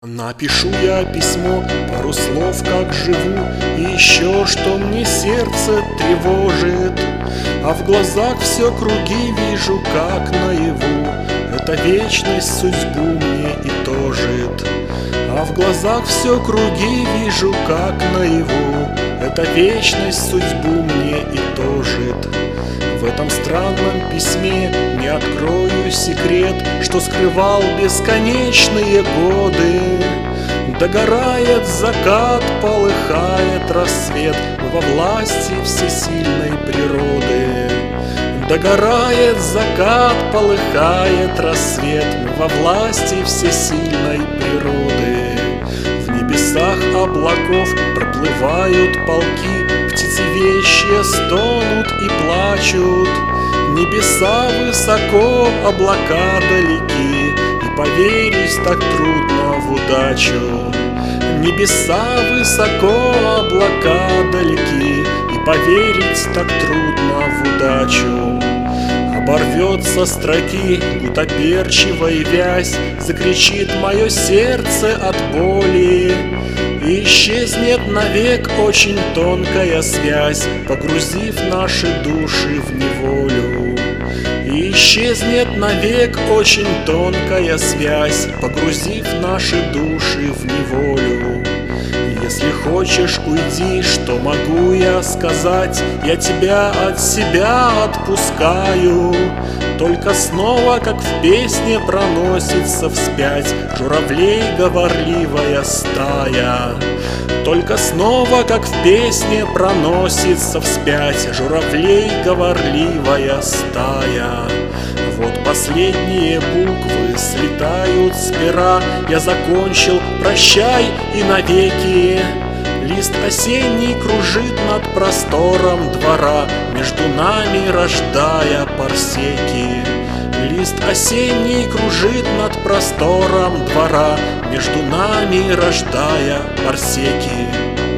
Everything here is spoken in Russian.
Напишу я письмо, пару слов, как живу, и еще что мне сердце тревожит. А в глазах все круги вижу, как наяву. Эта вечность судьбу мне и тожит. А в глазах все круги вижу, как наяву. Эта вечность судьбу мне и тожит. В этом странном письме не открою секрет, что скрывал бесконечные годы. Догорает закат, полыхает рассвет во власти всесильной природы. Догорает закат, полыхает рассвет во власти всесильной природы. В небесах облаков проплывают полки, птицы вещие стонут и плачут. Небеса высоко, облака далеки, и поверить так трудно в удачу. Небеса высоко, облака далеки, и поверить так трудно в удачу. Оборвется строки гутоперчивая вязь, закричит мое сердце от боли. И исчезнет навек очень тонкая связь, погрузив наши души в неволю. И исчезнет навек очень тонкая связь, погрузив наши души в неволю. Если хочешь, уйди, что могу я сказать? Я тебя от себя отпускаю. Только снова, как в песне, проносится вспять журавлей говорливая стая. Только снова, как в песне, проносится вспять журавлей говорливая стая. Вот последние буквы слетают с пера. Я закончил, прощай и навеки. Лист осенний кружит над простором двора, между нами рождая парсеки. Лист осенний кружит над простором двора, между нами рождая парсеки.